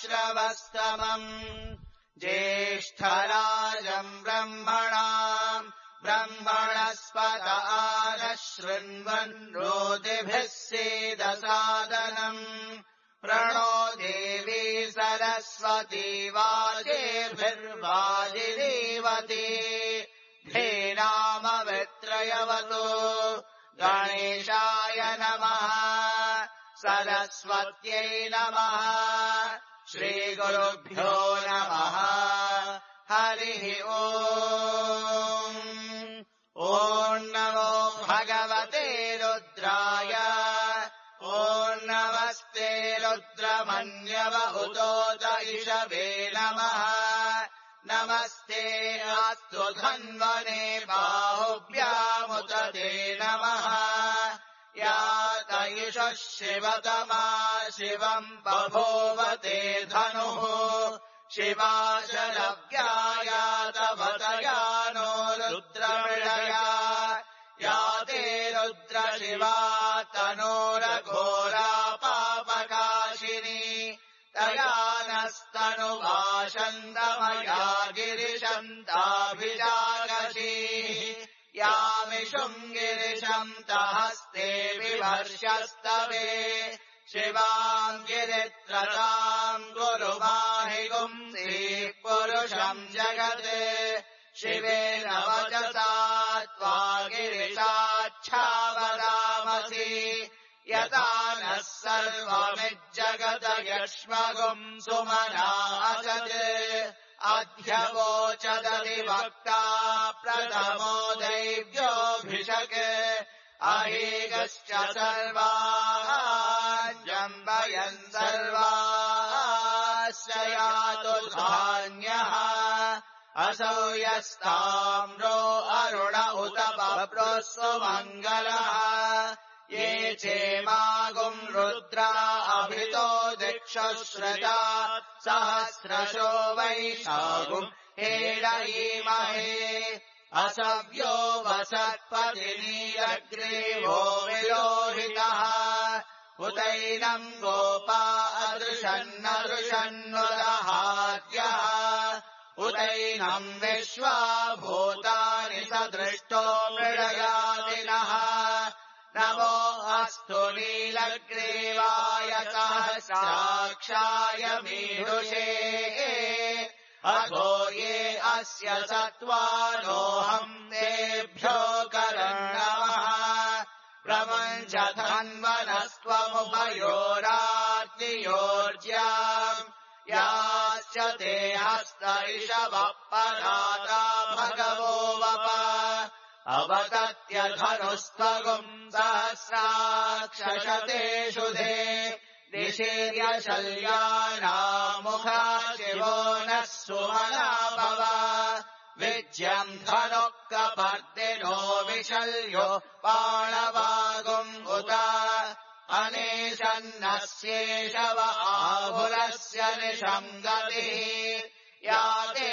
श्रवस्तमम् ज्येष्ठराजम् ब्रह्मणस्पत आनः शृण्वन् नोतिभिः सीदसादनम् प्रणो देवी सरस्वती वाजेभिर्वाजिनीवती धेनामवित्रयवतु गणेशाय नमः सरस्वत्यै नमः श्रीगुरुभ्यो नमः हरिः ओम् ॐ नमो भगवते रुद्राय ॐ नमस्ते रुद्रमन्यव उतोत इषवे नमः नमस्ते अस्तु धन्वने बाहुभ्यामुत ते नमः यात इषः शिवतमा शिवम् बभूवते धनुः शिवा शरव्यायातवतया नो रुद्रमृळया याते रुद्रशिवा तनोरघोरा पापकाशिनी तया नस्तनुवाशन्दमया गिरिशन्ताभिजागशीः यामिषुम् गिरिशम् तहस्ते विभर्ष्यस्तवे शिवाम् गिरित्रताम् गुरुमाहि गुंसीः पुरुषम् जगत् शिवेन वचसा त्वा गिरिशाच्छावदामसि यथा नः सर्वमिज्जगत यक्ष्मगुम् सुमना असत् अध्यवोचदधिवक्ता प्रथमो दैव्योऽभिषक् अहेगश्च सर्वाज्जम्बयन् सर्वाश्च यातु धान्यः असौ यस्ताम्रो अरुण उत बभ्रुः सुमङ्गलः ये चेमागुम् रुद्रा अभितो दिक्षुश्रुता सहस्रशो वैशागुम् हेडयीमहे असव्यो वसत्पतिनीलग्रीवो विलोहितः उतैनम् गोपा अदृशन्नदृशन्नुदहाद्यः उतैनम् विश्वा भूतानि सदृष्टो मृळयादिनः नमो अस्तु नीलग्रीवाय सहस्राक्षाय मीढुषे अथो ये अस्य सत्त्वानोऽहम् तेभ्यो करन्नमः प्रपञ्चधन्वनस्त्वमुभयोराग्नियोर्ज्याम् याश्च ते हस्त इषवः पराता भगवो वप अवतत्य धनुस्त्वगुम् सहस्राक्षशतेषु धे दिशिर्यशल्यानामुखा शिवो नः सुमना भव विज्यम् धनुः कपर्दिनो विशल्यो बाणवागुम् उत अनेशन्नस्येषव आहुरस्य निशम् गतिः या ते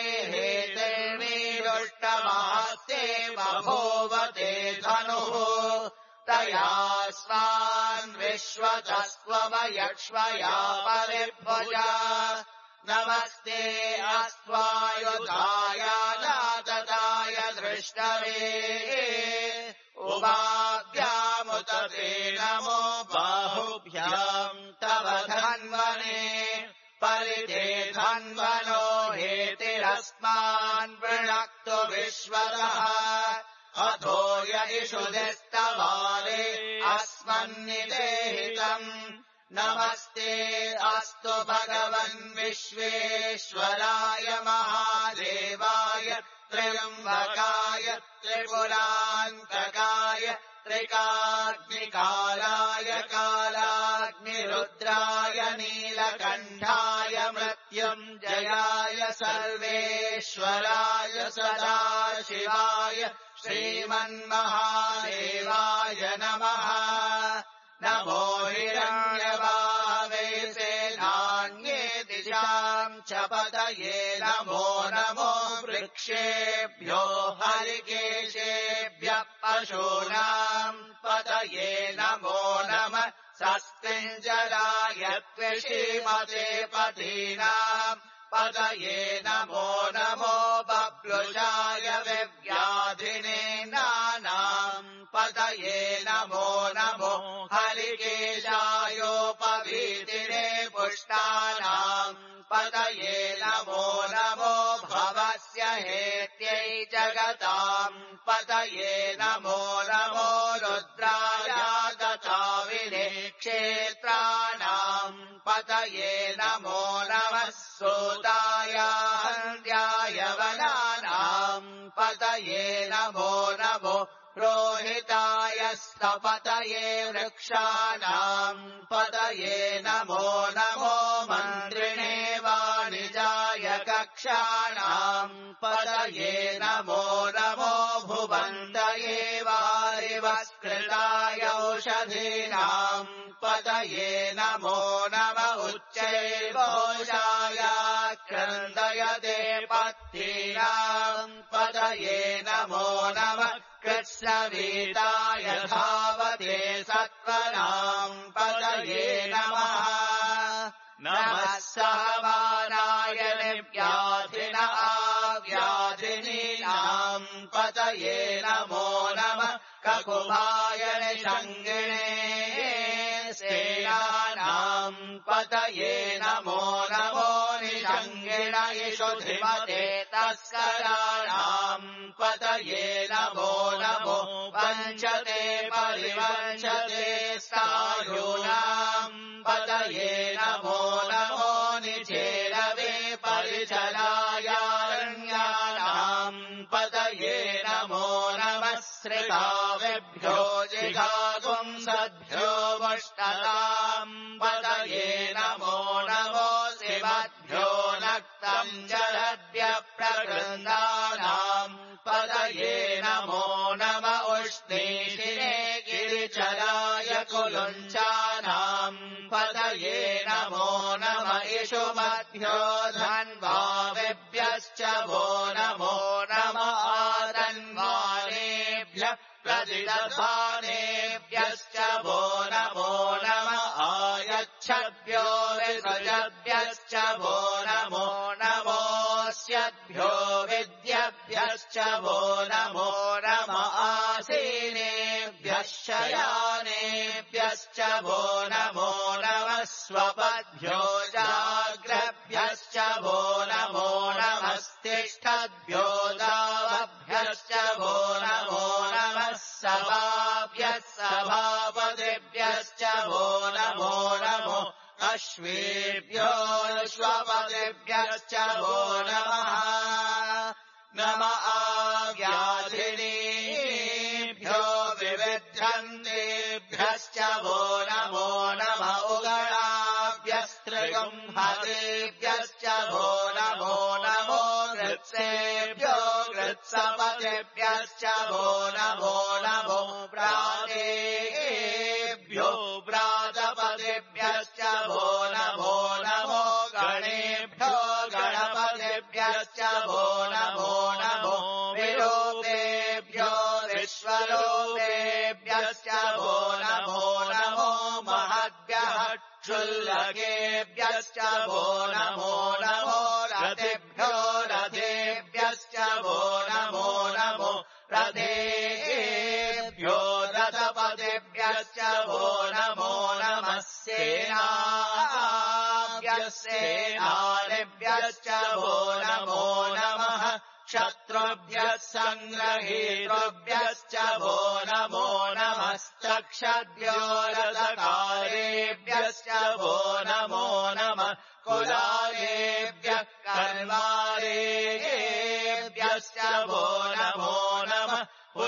हेतिर्मीरुष्टमास्ते बभूवते धनुः तया स्वान् विश्वतस्त्वमयक्ष्मया परिभुजा नमस्ते अस्त्वायुधाय नातताय दृष्टवे उभाभ्यामुत ते नमो बाहुभ्याम् तव धन्वने परिते धन्वनो हेतिरस्मान् वृणक्तु विश्वतः अथो य इषुधिस्तवाले अस्मन्निदेहितम् नमस्ते अस्तु भगवन् विश्वेश्वराय महादेवाय त्र्यम्बकाय त्रिपुरान्तकाय त्रिकाग्निकालाय कालाग्निरुद्राय नीलकण्ठाय मृत्युञ्जयाय सर्वेश्वराय सदाशिवाय श्रीमन्महादेवाय नमः नमो हिरण्यवाहवे सेनान्ये दिशाम् च पतये नमो नमो वृक्षेभ्यो हरिकेशेभ्यः पशूनाम् पतये नमो नमः स्वस्तिञ्जराय त्विषीमते पतीनाम् पतये नमो नमो बब्लुषाय विव्याधिने नानाम् पतये नमो नमो हरिकेशायोपवीतिने पुष्टानाम् पतये नमो नमो भवस्य हेत्यै जगताम् पतये नमो नमो रुद्राय दताविने क्षेत्राणाम् पतये नमो नमः सूताय हन्त्याय वनानाम् पतये नमो नमो रोहिताय स्तपतये वृक्षाणाम् पतये नमो नमो मन्त्रिणे वाणिजाय कक्षाणाम् पतये नमो नमो भुवन्तये वारिवस्कृताय औषधीनाम् पतये नमो नम उच्चैर्घोषाय क्रन्दयते पत्नीनाम् पतये नमो नमः कृत्स्नवीताय धावते सत्त्वनाम् पतये नमः नमः सहमानाय निव्याधिन आव्याधिनीनाम् पतये नमो नमः ककुभाय निषङ्गिणे सेनानाम् पतये नमो नमो निषङ्गिण इषुधिमते तस्कराणाम् पतये नमो नमो वञ्चते परिवञ्चते स्थायूनाम् पतये नमो नमो निचेरवे परिचरायारण्यानाम् पतये नमो नमः श्रितावेभ्यो जिघातुम् सद्भ्यो मुष्टताम् पतये नमो नमो शिवभ्यो नक्तम् जलद्भ्यः प्रकृन्दानाम् पतये नमो नम उष्णीशिने गिरिचराय कुलुञ्चानाम् पतये नमो नम इषुमभ्यो धन्वावेभ्यश्च वो नमो नम आतन्वानेभ्यः प्रतिदधानेभ्यश्च वो नमो नम आयच्छद्भ्यो विसृजभ्यश्च वो नमो नमोऽस्यद्भ्यो विद्यभ्यश्च वो नमो नम आसीनेभ्यः शयानेभ्यश्च वो नमो नमः स्वपद्भ्यो जाग्रभ्यश्च वो नमो नमस्तिष्ठद्भ्यो दावभ्यश्च वो नमो नमः सभाभ्यः सभापतिभ्यश्च वो नमो नमो अश्वेभ्यो श्वपतिभ्यश्च वो नमः नम आव्याधिनीभ्यो विविध्यन्तेभ्यश्च वो नमो नम उगणाभ्यस्त्रिगुम्हतेभ्यश्च वो नमो नमो गृत्सेभ्यो गृत्सपतिभ्यश्च वो नमो नमो प्रातेभ्यो प्रातपतिभ्यश्च वो नमो नमो गणेभ्यो गणपतिभ्यश्च वो नमो नमो विरूपेभ्यो विश्वरूपेभ्यश्च वो नमो नमो महद्भ्यः क्षुल्लकेभ्यश्च वो नमो नमो रथेभ्यो रथेभ्यश्च वो नमो नमो रथेभ्यो रथपतिभ्यश्च वो नमो नमः सेनाभ्यः सेनानिभ्यश्च वो नमो नमः शत्रुभ्यः सङ्ग्रहेतृभ्यश्च वो नमो नमस्तक्षद्भ्यो रथकारेभ्यश्च वो नमो नमः कुलालेभ्यः कर्वारेभ्यश्च वो नमो नमः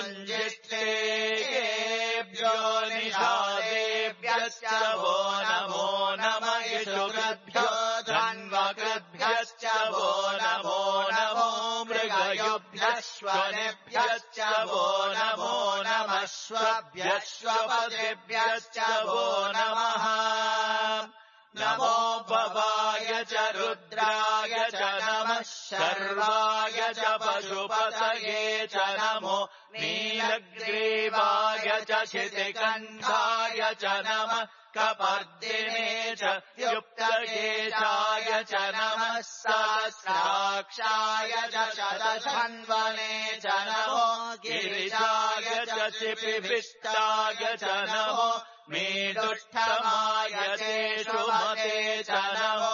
पुञ्जिष्ठेभ्यो निषादेभ्यश्च वो नमो नमः इषुकृभ्यो धन्वकृभ्यश्च वो नमो नमो मृगयोभ्यश्वनेभ्यश्च वो नमो नमः श्वभ्यश्वपतिभ्यश्च वो नमः नमो भवाय च रुद्राय च नमः शर्वाय च पशुपतये च नमो नीलग्रीवाय च शितिकण्ठाय च नमः कपर्दिने च युक्तकेशाय च नमः सहस्राक्षाय च शतधन्वने च नमो गिरिजाय च चिपिविष्टाय च नमो मेदुष्टमाय चेषुमते च नमो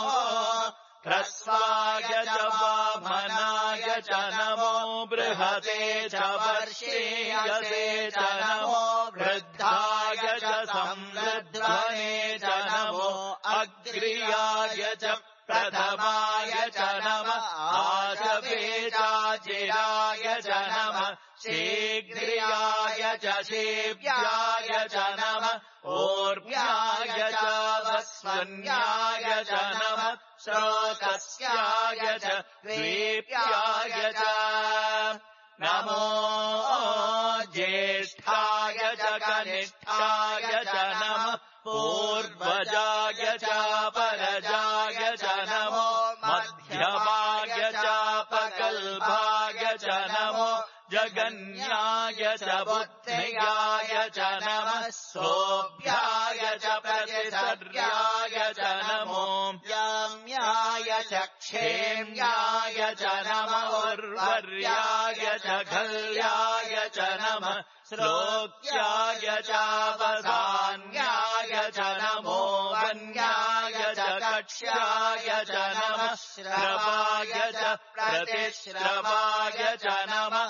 ह्रस्वाय च वामनाय च नमो बृहते च वर्षेयसे च नमो वृद्धाय च संवृध्वने च नमो अग्र्याय च प्रथमाय च नमः आशवेचाचिराय च नमः शीघ्र्याय च शीव्याय च नमः ऊर्व्याय च वस्वन्याय च नमः श्रोतस्याय च द्वीप्याय च नमो ज्येष्ठाय च कनिष्ठाय च नमः पूर्वजाय च परजाय च नमो मध्यमाय च पकल्भाय च नमो जगन्याय च बुद्ध्याय च नमः सोऽभ्याय च प्रतिसर्याय च नमो याम्याय च क्षेम्याय च नमः उर्वर्याय च घल्याय च नमः श्लोक्याय च वधान्याय च नमो वन्याय च कक्ष्याय च नमः श्रवाय च प्रतिश्रवाय च नमः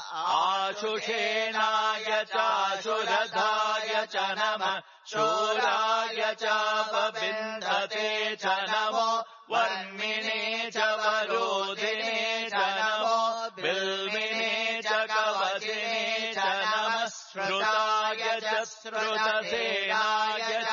आशुषेणाय चाशुरधाय च नमः शूराय च पविन्धते च नमो वर्मिणे च वरोधिने च नमो बिल्विने च कवचिने च नमः श्रुताय च श्रुतसेनाय च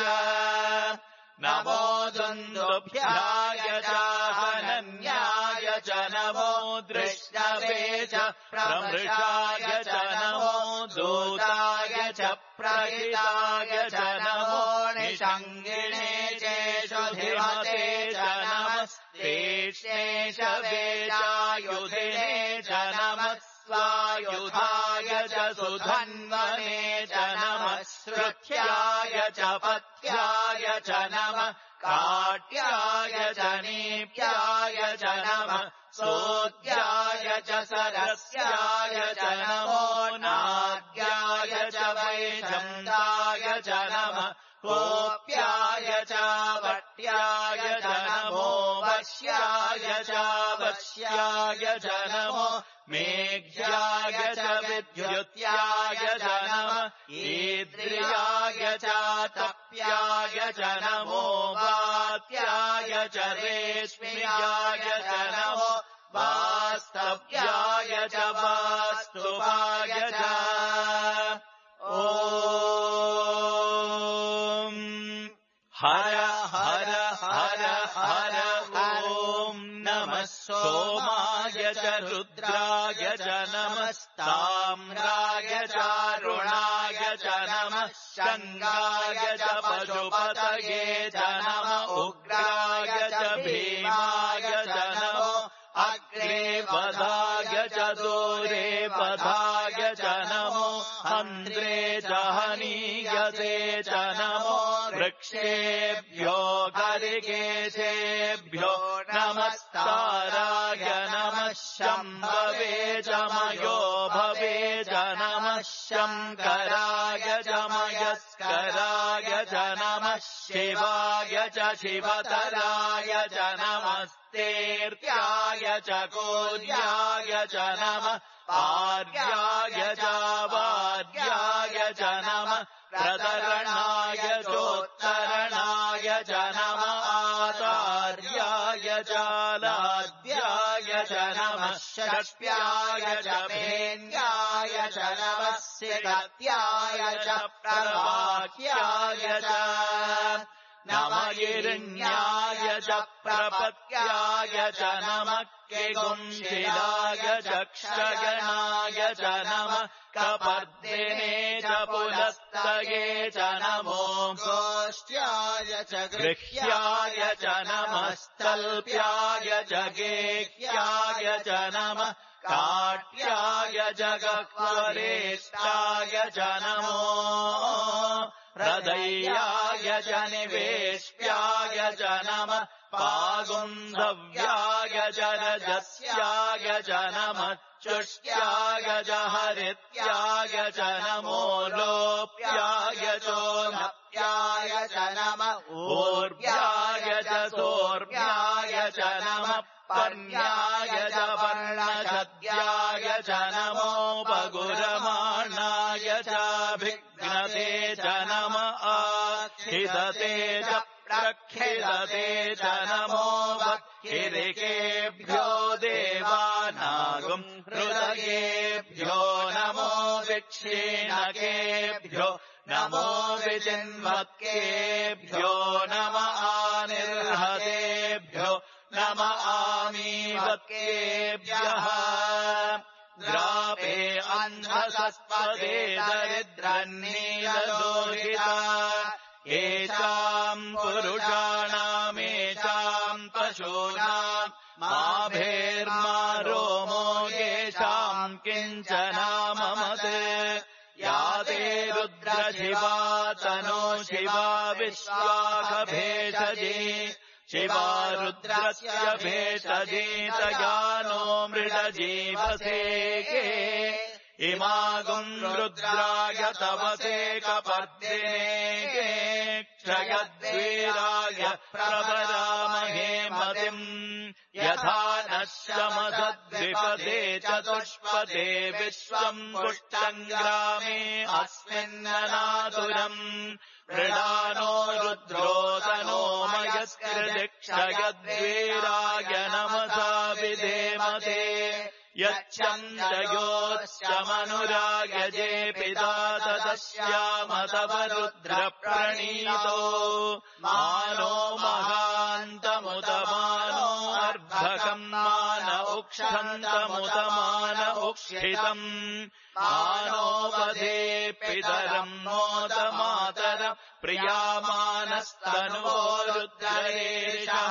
नमो दुन्दुभ्याय च हनन्याय च नमो दृष्टवे च प्रमृषाय च नमो दूताय च प्रहिताय च नमो निषङ्गिणे चेषुधिमते च नमः तीक्ष्णेशवे चायुधिने च नमः स्वायुधाय च सुधन्वने च नमः श्रुत्याय च पथ्याय च नमः काट्याय च नीप्याय च नमः सोद्याय च सरस्याय च नमो नाद्याय च वैजन्ताय च नमः कोप्याय च वट्याय च नमो वश्याय च वश्याय च नमो मेघ्याय च विद्युत्याय च नमः ईद्रियाय च तप्याय च नमो वात्याय च रेश्म्याय च नमो वास्तव्याय च वास्तुवाय च ॐ हर हर हर हर ॐ नमः सोमाय च रुद्राय च नमस्ताम्राय चारुणाय च नमः शङ्गाय च पशुपतये च नमः उग्राय च भीमाय च नमो अग्रे वधाय च दूरे वधाय च नमो हन्त्रे च हनीयसे च नमो वृक्षेभ्यो गरिकेशेभ्यो नमस्ताराय नमः शम्भवे च मयो भवे च नमः शङ्कराय च मयस्कराय च नमः शिवाय च शिवतराय च नमस्तेर्त्याय च कोद्याय च नमः पार्याय च वार्याय च नमः प्रतरणाय चोत्तरणाय च नमः आचार्याय च लाद्याय च नमः षष्ट्याय च भेन्याय च नमः सिकत्याय च प्रवाह्याय च नमयिरण्याय च प्रपत्याय च नमः केगुंशिलाय च क्षगणाय च नमः कपर्दिने च पुलस्तये च नमो गोष्ट्याय च गृह्याय च नमः स्तल्प्याय च गेह्याय च नमः काट्याय च गह्वरेष्टाय च नमो प्रदय्याय च निवेश्याय च नमः पागुन्धव्याय च रजस्याय च नमः चुष्ट्याय च हरित्याय च नमो लोप्याय चोन्नप्याय च नमः ऊर्व्याय च सोर्व्याय च नमः पर्ण्याय च पर्णशद्याय च नमोपगुरमाणाय च भिघ्नते च नमः आखिदते च प्रखिदते च नमो वक्किरिकेभ्यो देवानागुम् हृदयेभ्यो नमो विक्षीणकेभ्यो नमो विचिन्वत्केभ्यो नम आनिर्हतेभ्यो नम आमीवत्केभ्यः ग्रापे अन्धसस्पदे दरिद्रन्नीललोहिता येषाम् पुरुषाणामेषाम् पशूनाम् माभेर्मा रोमो येषाम् किञ्चनाममते या ते रुद्रशिवा तनो शिवा विश्वाखभेषजे शिवा रुद्रस्य भेषजीतयानो मृडजीवसे इमागुम् रुद्राय तवसे कपर्दिने क्षयद्वीराय प्रवरामहे मतिम् यथा नः शमसद्विपदे चतुष्पदे विश्वम् पुष्टम् ग्रामे अस्मिन्ननातुरम् मृडानो रुद्रोदनो मयस्कृदिक्षयद्वीराय नमसा विधेमते यच्छन्दयोश्चमनुरायजे पिता तदस्यामतव रुद्रप्रणीतो मानो महान्तमुतमानो अर्भकम् मान उक्षन्तमुतमान उक्षितम् मानो वधे पितरम् मोदमातर प्रियामानस्तनुवो रुद्रेशः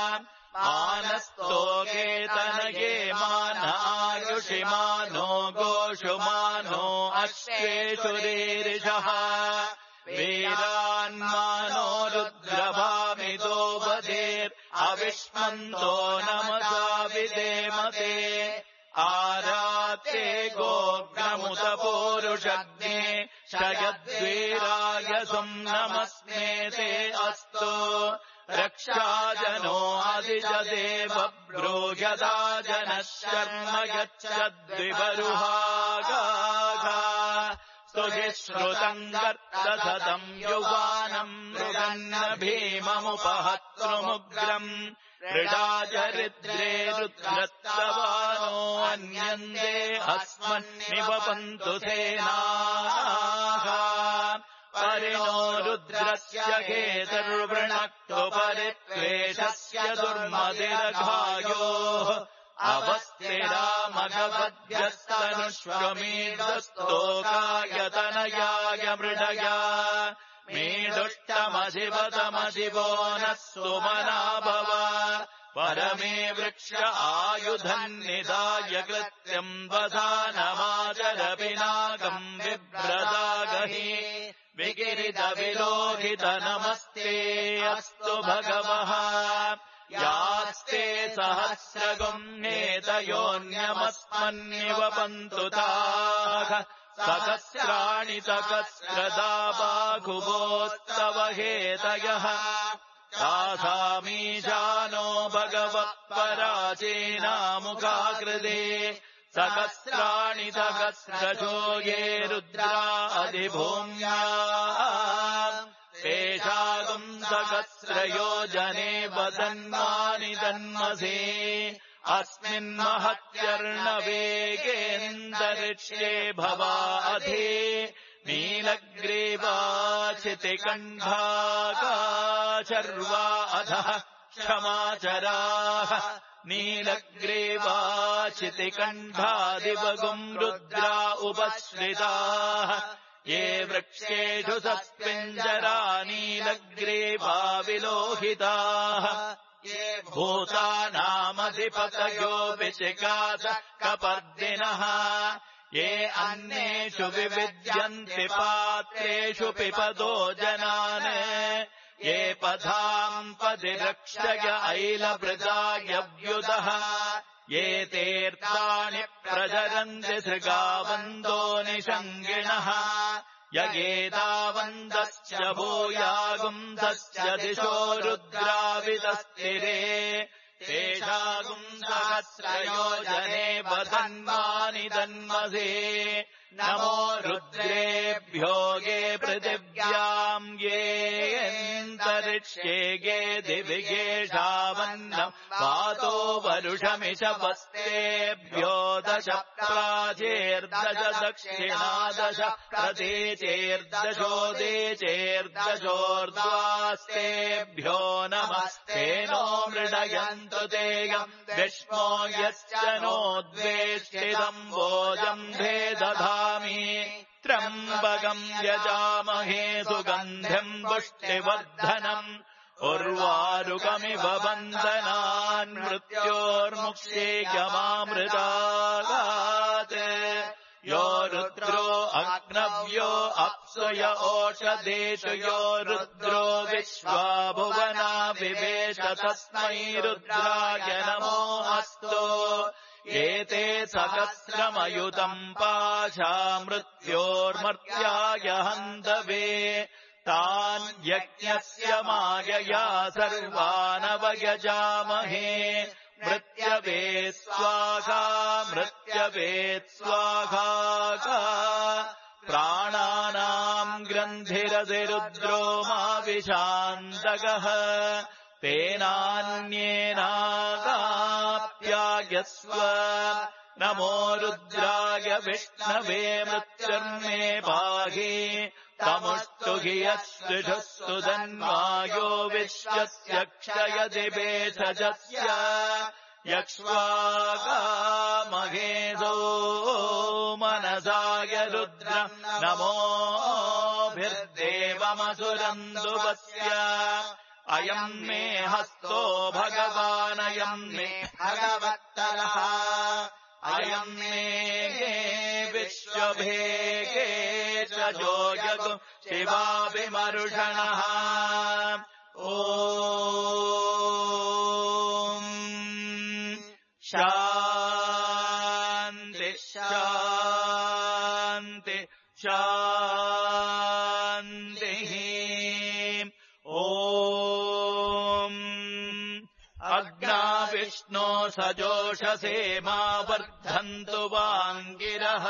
मानस्तोकेतनये मान आयुषि मानो गोषुमानो अश्वेषुरीरिषः वीरान्मानो रुद्रभामितो वधेर्अविष्मन्तो नमसा विधेमते आराते गोग्नमुत पूरुषग्ने शयद्वीराय सुम्नमस्मेते अस्तु रक्षाजनो अधिजदेव ब्रूयदा जनः शर्म यच्छद्विबरुहागाघा स्तुहि श्रुतम् गर्तसतम् युवानम् मृगन्न भीममुपहतृमुग्रम् मृडाचरिद्रे रुद्रत्तवानो अन्यन्दे अस्मन्निवपन्तु सेनाः परिणो रुद्रस्य केतुर्वृणक्तो परित्वेषस्य दुर्मदिरघायोः अवस्थिरामघवद्भ्यस्तनुष्वमीदस्तोकायतनयाय मृडया मीदुष्टमशिवतमशिवो नः सुमना भव परमे वृक्ष आयुधन्निदाय कृत्यम् वधानमाचर पिनाकम् बिभ्रदागहि विकिरितविलोहित नमस्ते अस्तु भगवः यास्ते सहस्रगुम्नेतयोऽन्यमस्मन्निवपन्तु ताः सहस्राणि सहस्रदा बाहुवोस्तव हेतयः तासामीशानो भगवत्पराचीनामुखाकृते सहस्राणि सहस्रशो ये रुद्रा अधिभूम्या तेषागुम् सहस्रयोजने वदन्मानि तन्मसे अस्मिन्महत्यर्णवेगेऽन्तरिक्षे भवाधि नीलग्रीवाचितिकण्ठाकाशर्वा अधः क्षमाचराः नीलग्रीवाचितिकण्ठादिवगुम् रुद्रा उपश्रिताः ये वृक्षेषु सस्पिञ्जरा नीलग्रीवा विलोहिताः ये भूतानामधिपतयो विचिकास कपर्दिनः ये अन्येषु विविद्यन्ति पात्रेषु पिपदो जनान् ये पथाम् पदिरक्षय ऐलभृजायव्युदः ये तीर्थानि प्रचरन्ति सृगावन्दो निषङ्गिणः यगेतावन्दश्च भूयागुन्दश्च दिशो रुद्राविदस्तिरे तेषागुन्दहस्रयोजने वधन्वानि दन्मसे नमो रुद्रेभ्यो ये पृथिव्याम् ये अन्तरिक्ष्ये ये दिविगेषावन्नम् वातो वरुषमिषवस्तेभ्यो दश प्राचेर्दश दक्षिणादश प्रतीचेर्दशोदेचेर्दशोर्ध्वास्तेभ्यो नमस्तेनो मृडयन्तु तेयम् विष्मो यश्च नोद्वेष्टितम् भोजम् भेदधामि त्र्यम्बकम् यजामहे सुगन्धिम् पुष्टिवर्धनम् उर्वारुकमिव बन्धनान् मृत्योर्मुक्षेयमामृतागात् यो रुद्रो अग्नव्यो अप्सुय ओषधेषु यो रुद्रो विश्वा भुवना विवेश तस्मै रुद्राय नमो अस्तु एते सहस्रमयुतम् पाशा मृत्योर्मर्त्याय हन्तवे तान् यज्ञस्य मायया सर्वानवयजामहे मृत्यवे स्वाहा मृत्यवे स्वाहा प्राणानाम् ग्रन्थिरधिरुद्रो मा विशान्तकः तेनान्येनागाप्यायस्व नमो रुद्राय विष्णवे मृत्युर्मे पाहि तमुष्टु हि यस्पृशस्तु धन्वायो विश्वस्य क्षयदिवेशजस्य यक्ष्वागामहेदो मनसाय रुद्रम् नमोभिर्देवमसुरन्दुवस्य अयम् मे हस्तो भगवानयम् मे भगवत्तरः अयम् मे विश्वभेगे च जोजगु शिवाभिमरुषणः ॐ शान्ति शान्ति शान्तिः ॐ अग्ना विष्णो सजोषसे मा वर्धन्तु वाङ्गिरः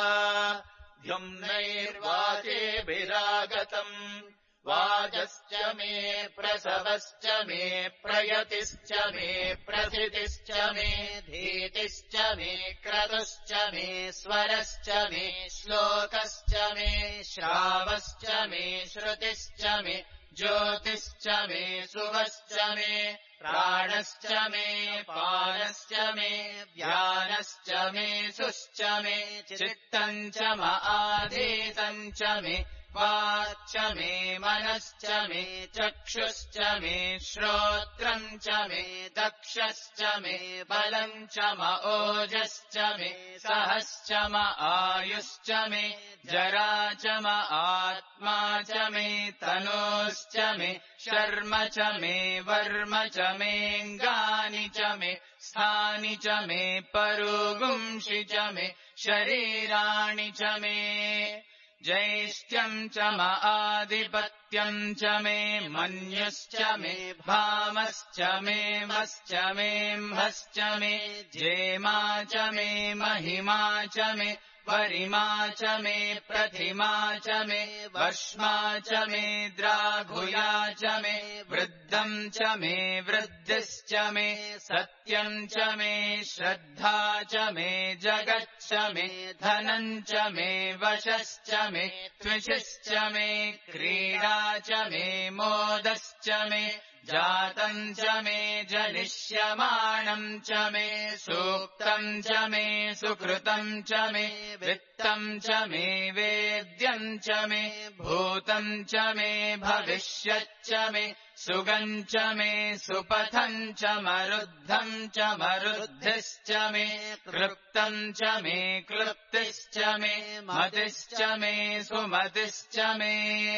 द्युम्नैर्वाचेभिरागतम् वाजश्च मे प्रसवश्च मे प्रयतिश्च मे प्रथितिश्च मे धीतिश्च मे क्रतुश्च मे स्वरश्च मे श्लोकश्च मे श्रावश्च मे श्रुतिश्च मे ज्योतिश्च मे सुवश्च मे प्राणश्च मे पानश्च मे व्यानश्च मे सुश्च मे चित्तम् च आधीतम् च मे वाक्च मे मनश्च मे चक्षुश्च मे श्रोत्रम् च मे दक्षश्च मे बलम् च ओजश्च मे सहश्च आयुश्च मे जरा च आत्मा च मे तनोश्च मे शर्म च मे वर्म च मेऽङ्गानि च मे स्थानि च मे परुगुंषि च मे शरीराणि च मे जैष्ठ्यम् च आधिपत्यम् च मे मन्युश्च मे भामश्च मे मश्च मे म्हश्च मे जेमा च मे महिमा च मे वरिमा च मे प्रतिमा च मे वर्ष्मा च मे द्राघुया च मे वृद्धम् च मे वृद्धिश्च मे सत्यम् च मे श्रद्धा च मे जगच्च मे धनम् च मे वशश्च मे त्विषश्च मे क्रीडा च मे मोदश्च मे जातम् च मे जनिष्यमाणम् च मे सूक्तम् च मे सुकृतम् च मे वित्तम् च मे वेद्यम् च मे भूतम् च मे भविष्यच्च मे सुगम् च मे सुपथम् च मरुद्धम् च मरुद्धिश्च मे क्लृप्तम् च मे क्लृप्तिश्च मे मतिश्च मे सुमतिश्च मे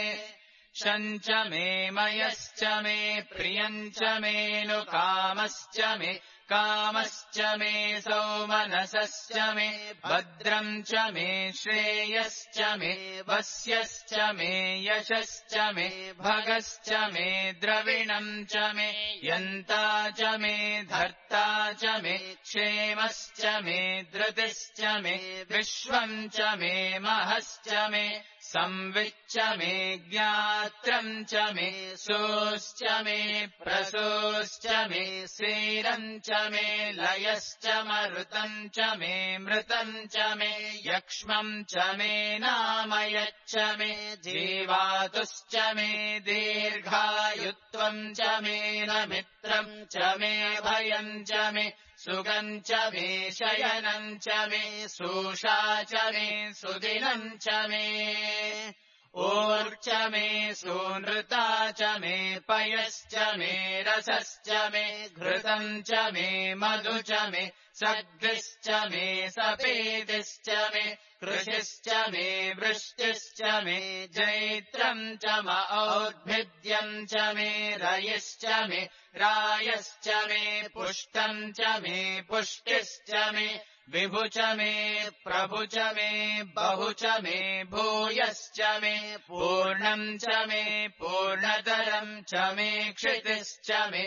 शम् च मे मयश्च मे प्रियम् च मे नुकामश्च मे कामश्च मे सौमनसश्च मे भद्रम् च मे श्रेयश्च मे वस्यश्च मे यशश्च मे भगश्च मे द्रविणम् च मे यन्ता च मे धर्ता च मे क्षेमश्च मे धृतिश्च मे विश्वम् च मे महश्च मे संविच्च मे ज्ञात्रम् च मे सोश्च मे प्रसोश्च मे श्रीरम् च मे लयश्च मरुतम् च मे मृतम् च मे यक्ष्मम् च मे नामयच्च मे जीवातुश्च मे दीर्घायुत्वम् च मे नमित्रम् च मे भयम् च मे सुगम् च मे शयनम् च मे सूषा च मे सुदिनम् च मे ऊर्च मे सूनृता च मे पयश्च मे रसश्च मे घृतम् च मे मधु च मे सद्भिश्च मे सपेतिश्च मे कृषिश्च मे वृष्टिश्च मे जैत्रम् च म औद्भिद्यम् च मे रयिश्च मे रायश्च मे पुष्टम् च मे पुष्टिश्च मे विभु च मे प्रभु च मे बहु च मे भूयश्च मे पूर्णम् च मे पूर्णतरम् च मे क्षितिश्च मे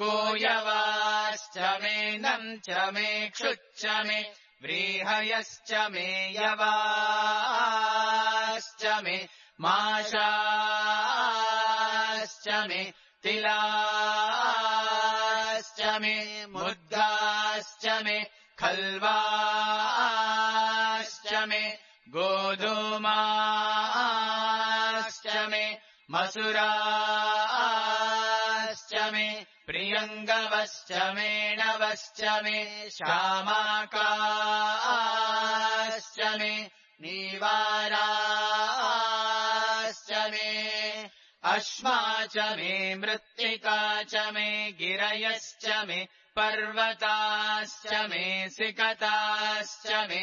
कोयवाश्च मे नम् च मे क्षुच्च मे व्रीहयश्च मे यवाश्च मे माशाश्च मे तिलाश्च मे मुद्गाश्च मे खल्वाश्च मे गोधूमाश्च मे मसुराश्च मे प्रियङ्गवश्च मे नवश्च मे श्यामाकाश्च मे नीवाराश्च मे अश्मा च मे मृत्तिका च मे गिरयश्च मे पर्वताश्च मे सिकताश्च मे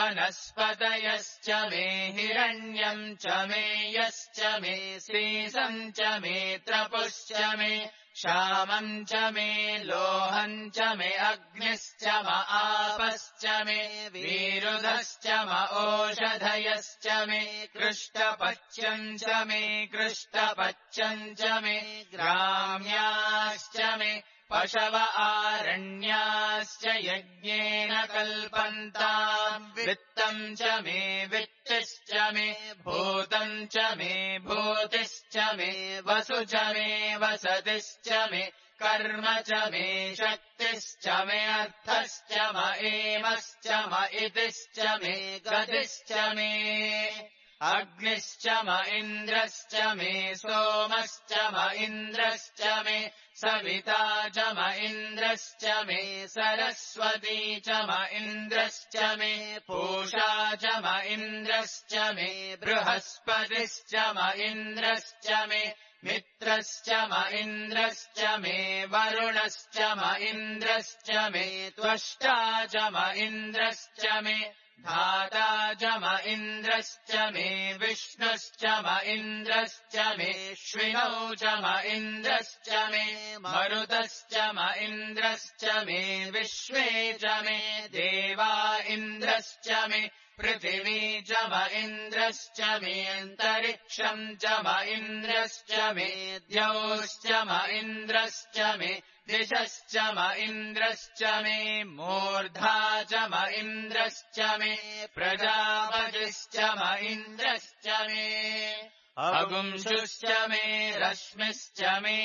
वनस्पतयश्च मे हिरण्यम् च मे यश्च मे श्रीसम् च मे त्रपुश्च मे श्यामम् च मे लोहम् च मे अग्निश्च म आपश्च मे वीरुधश्च म ओषधयश्च मे कृष्टपच्यम् च मे कृष्टपच्यम् च मे ग्राम्याश्च मे पशव आरण्याश्च यज्ञेन कल्पन्ताम् वित्तम् च मे वित्तिश्च मे भूतम् च मे भूतिश्च मे वसु च मे वसतिश्च मे कर्म च मे शक्तिश्च मे अर्थश्च म एमश्च म इतिश्च मे गतिश्च मे अग्निश्च म इन्द्रश्च मे सोमश्च म इन्द्रश्च मे सविता च म इन्द्रश्च मे सरस्वती च म इन्द्रश्च मे पूषा च म इन्द्रश्च मे बृहस्पतिश्च म इन्द्रश्च मे मित्रश्च म इन्द्रश्च मे वरुणश्च म इन्द्रश्च मे त्वष्टा च म इन्द्रश्च मे धाता च म इन्द्रश्च मे विष्णुश्च म इन्द्रश्च मेऽश्विनौ च म इन्द्रश्च मे मरुतश्च म इन्द्रश्च मे विश्वे च मे देवा इन्द्रश्च मे पृथिवी च म इन्द्रश्च मेऽन्तरिक्षम् च म इन्द्रश्च मे द्यौश्च म इन्द्रश्च मे दिशश्च म इन्द्रश्च मे मूर्धा च म इन्द्रश्च मे प्रजापतिश्च म इन्द्रश्च मे अगुंशुश्च मे रश्मिश्च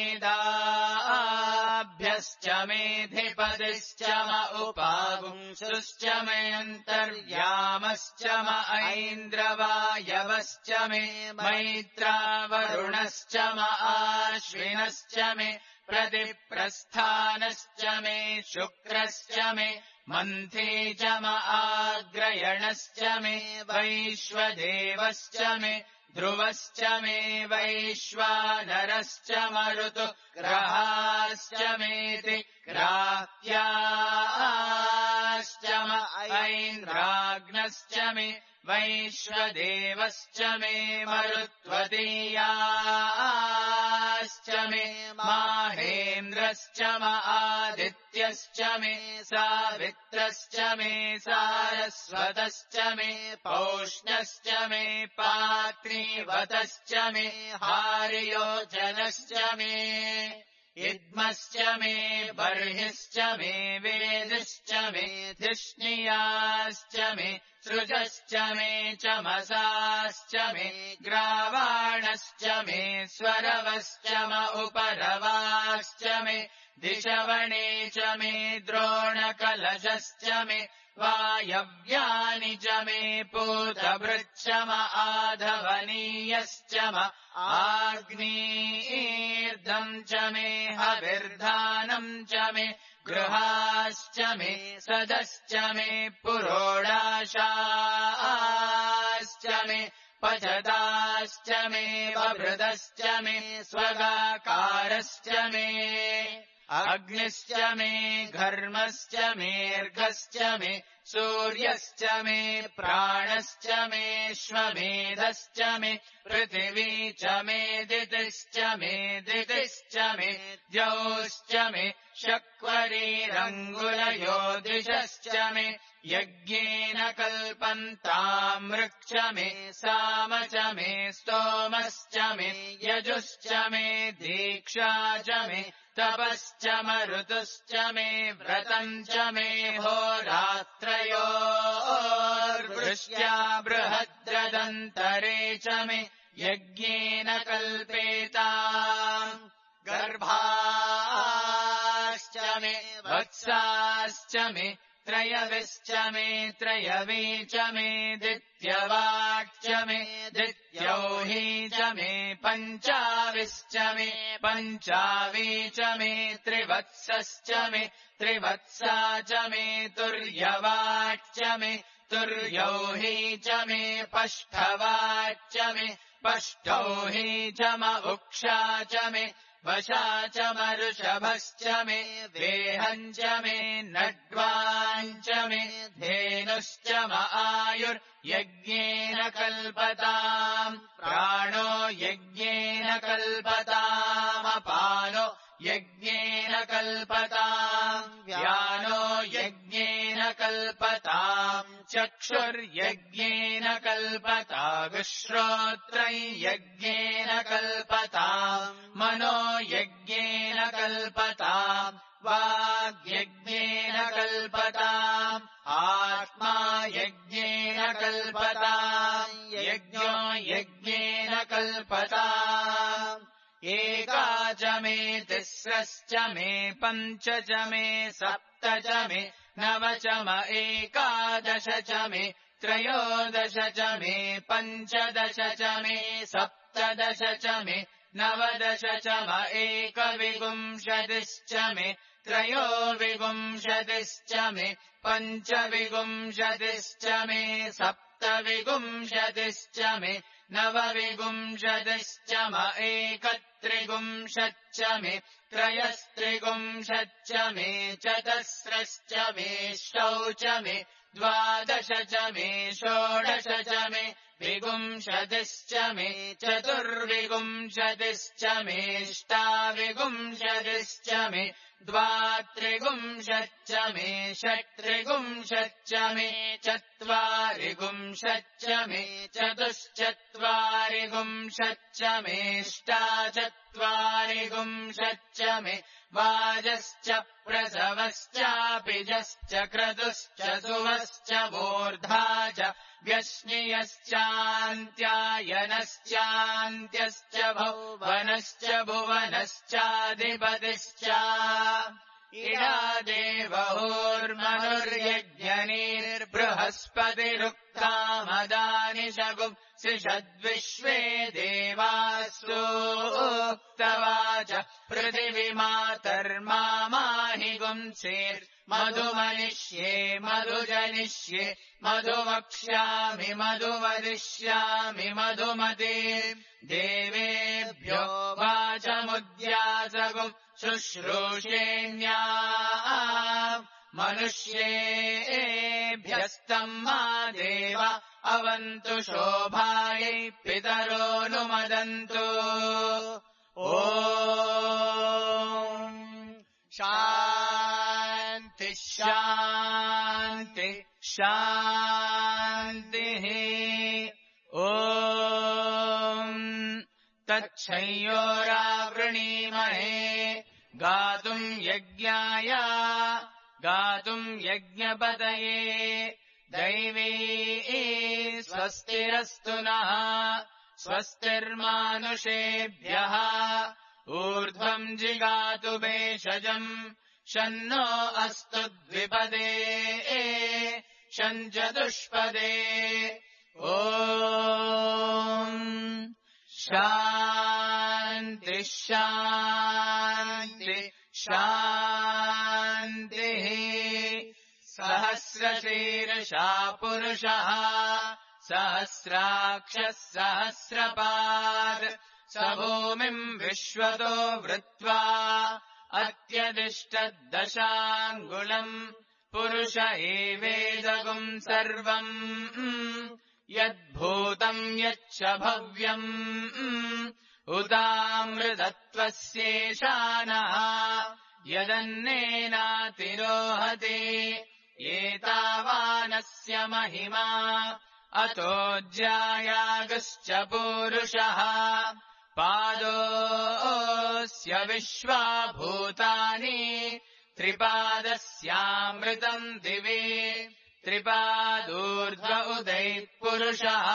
मेदाभ्यश्च मेधिपतिश्च म उपागुंशुश्च मे अन्तर्यामश्च म ऐन्द्रवायवश्च मे मैत्रावरुणश्च म आश्विनश्च मे प्रतिप्रस्थानश्च मे शुक्रश्च मे मन्थे च म आग्रयणश्च मे वैश्वदेवश्च मे ध्रुवश्च मे वैश्वानरश्च मरुतु ग्रहाश्च मेति ग्राह्याश्च म ऐन्द्राग्नश्च मे वैश्वदेवश्च मे मरुत्वतीयाश्च मे माहेन्द्रश्च म आदित्यश्च मे सावित्रश्च मे सारस्वतश्च मे पौष्णश्च मे पात्रीवतश्च मे हार्योजनश्च मे इद्मश्च मे बर्हिश्च मे वेदिश्च मे धिष्णियाश्च मे सृजश्च मे चमसाश्च मे ग्रावाणश्च मे स्वरवश्च म उपरवाश्च मे दिशवणे च मे द्रोणकलशश्च मे वायव्यानि च मे पूतभृच्च म आधवनीयश्च म आग्नीर्धम् च मे हविर्धानम् च मे गृहाश्च मे सदश्च मे पुरोडाशाश्च मे पचदाश्च मे वभृदश्च मे स्वगाकारश्च मे अग्निश्च मे घर्मश्च मेऽर्घश्च मे सूर्यश्च मे प्राणश्च मेऽश्वमेधश्च मे पृथिवी च मे दितिश्च मे दितिश्च मे द्यौश्च मे शक्वरीरङ्गुलयो दिशश्च मे यज्ञेन कल्पन्तामृक्ष मे साम च मे स्तोमश्च मे यजुश्च मे दीक्षा च मे तपश्च मरुतुश्च मे व्रतम् च मे होरात्रयोर्वृष्ट्या बृहद्रदन्तरे च मे यज्ञेन कल्पेताम् गर्भाश्च मे वत्साश्च मे त्रयविश्च मे त्रयवी च मे दित्यवाक्च मे दित्यौही च मे पञ्चाविश्च मे पञ्चावी च मे त्रिवत्सश्च मे त्रिवत्सा च मे तुर्यवाक्च मे तुर्यौही च मे पष्ठवाच्च मे पष्ठौही च म उक्षा च मे वशा च मरुषभश्च मे वेहम् च मे नड्वाञ्च मे धेनुश्च म आयुर्यज्ञेन कल्पताम् प्राणो यज्ञेन कल्पतामपानो यज्ञेन कल्पताम् व्यानो यज्ञेन कल्पताम् चक्षुर्यज्ञेन कल्पतागुश्रोत्रम् यज्ञेन कल्पताम् मनो यज्ञेन कल्पताम् वाग्यज्ञेन कल्पताम् आत्मा यज्ञेन कल्पताम् यज्ञो यज्ञेन कल्पताम् एका च मे तिस्रश्च मे पञ्च च मे सप्त च मे नव च म एकादश च मे त्रयोदश च मे पञ्चदश च मे सप्तदश च मे नवदश च म एकविंशतिश्च मे त्रयोविंशतिश्च मे पञ्चविंशतिश्च मे सप्तविंशतिश्च मे नवविंशतिश्च म एकत्रिंशच्च मे त्रयस्त्रिंशच्च मे चतस्रश्च मे षोडश च मे द्वादश च मे षोडश च मे विंशतिश्च मे चतुर्विंशतिश्च मेष्टाविंशतिश्च मे द्वात्रिंशच्च मे षट्त्रिंशच्च मे चत्वारिंशच्च मे चतुश्चत्वारिंशच्च मेष्टाचत्वारिंशच्च चत्वारि गुंशच्च मे वाजश्च प्रसवश्चापिजश्च क्रतुश्च सुवश्च मूर्धा च व्यश्नियश्चान्त्यायनश्चान्त्यश्च भुवनश्च भुवनश्चाधिपतिश्च इडा देवहोर्मनुर्यज्ञनीर्बृहस्पतिरुक्तामदानि शगुंसिषद्विश्वे देवास्तोक्तवाच पृथिवीमातर्माहि गुंसेर्मधुमनिष्ये मधुजनिष्ये मधुवक्ष्यामि मधुवदिष्यामि मधुमते देवेभ्यो वाचमुद्यासगुं शुश्रूषेण्या मनुष्येभ्यस्तम् मा देव अवन्तु शोभायै पितरोऽनुमदन्तु ॐ शान्ति शान्ति शान्तिः ॐ तच्छयोरावृणीमहे गातुम् यज्ञाय गातुम् यज्ञपतये दैवी स्वस्तिरस्तु नः स्वस्तिर्मानुषेभ्यः ऊर्ध्वम् जिगातु भेषजम् शन्नो अस्तु द्विपदे शञ्चतुष्पदे ॐ शान्ति शान्ति शान्तिः सहस्रशीर्षा पुरुषः सहस्राक्षः सहस्रपात् स भूमिम् विश्वतो वृत्वा अत्यदिष्टद्दशाङ्गुलम् पुरुष एवेदगुम् सर्वम् यद्भूतम् यच्च भव्यम् उतामृतत्वस्येषानः यदन्नेनातिरोहति एतावानस्य महिमा अतो ज्यायागश्च पूरुषः पादोऽस्य विश्वाभूतानि त्रिपादस्यामृतम् दिवे त्रिपादूर्ध्व उदैः पुरुषः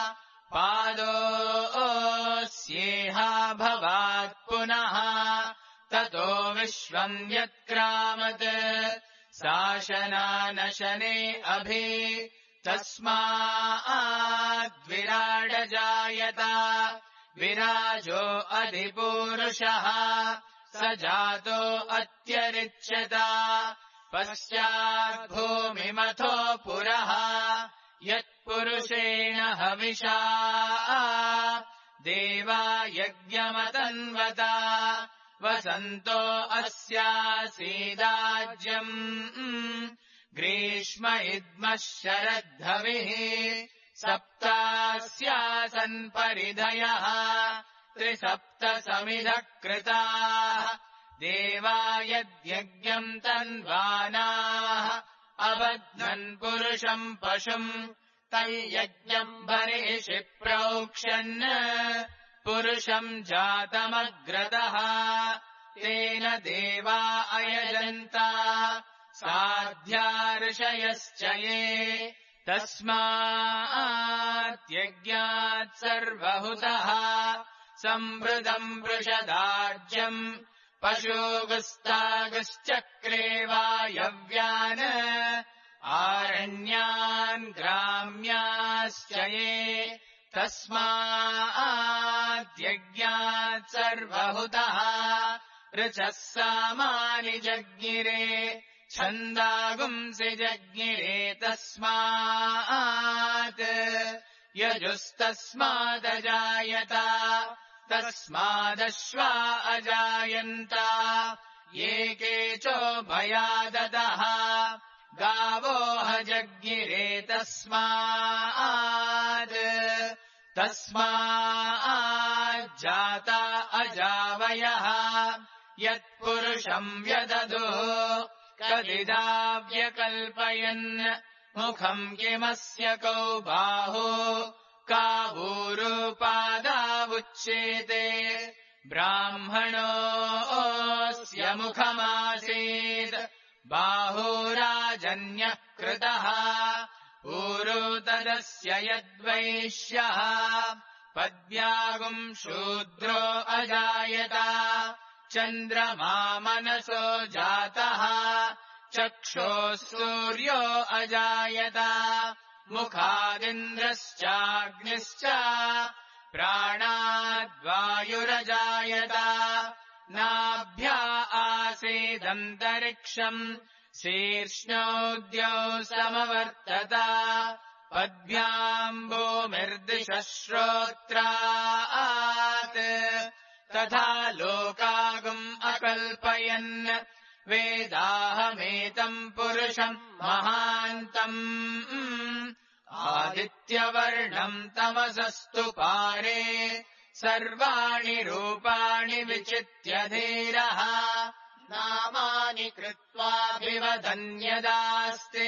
पादोऽस्येहा भवात् पुनः ततो विश्वम् यत्क्रामत् शासनानशने अभि तस्माद्विराडजायत विराजो अधिपूरुषः स जातो अत्यरिच्यत पश्चाद्भूमिमथो पुरः यत्पुरुषेण हविषा देवा यज्ञमतन्वत वसन्तो अस्यासीदाज्यम् ग्रीष्म इद्मः शरद्धविः सप्तास्यासन् परिधयः त्रिसप्तसमिधः कृताः देवा यद्यज्ञम् तन्वानाः अबध्नन् पुरुषम् पशुम् तय्यज्ञम् बर्हिषि प्रोक्ष्यन् पुरुषम् जातमग्रतः तेन देवा अयजन्त साध्या ऋषयश्च ये तस्माद्यज्ञात् सर्वहुतः संवृतम् वृषदाज्यम् पशुगुस्तागुश्चक्रे वायव्यान् आरण्यान् ग्राम्याश्च ये तस्माद्यज्ञात् सर्वहुतः ऋचः सामानि जज्ञिरे छन्दागुंसि जज्ञिरे तस्मात् यजुस्तस्मादजायत तस्मादश्वा अजायन्त ये केचोभयादतः गावोह जज्ञिरे तस्माज्जाता अजावयः यत्पुरुषम् व्यदधुः कदिदाव्यकल्पयन् मुखम् किमस्य कौ बाहो कावूरुपादावुच्येते ब्राह्मणोऽस्य मुखमासीत् बाहुराजन्यः कृतः पूरोदरस्य यद्वैश्यः पद्व्यागुम् शूद्रो अजायत चन्द्रमा मनसो जातः चक्षोः सूर्यो अजायत मुखादिन्द्रश्चाग्निश्च प्राणाद्वायुरजायत नाभ्या आसीदन्तरिक्षम् शीर्ष्णोद्यौ समवर्तत पद्भ्याम् भूमिर्दिशः श्रोत्रात् तथा लोकागुम् अकल्पयन् वेदाहमेतम् पुरुषम् महान्तम् आदित्यवर्णम् तमसस्तु पारे सर्वाणि रूपाणि विचित्य धीरः नामानि कृत्वाभिवदन्यदास्ते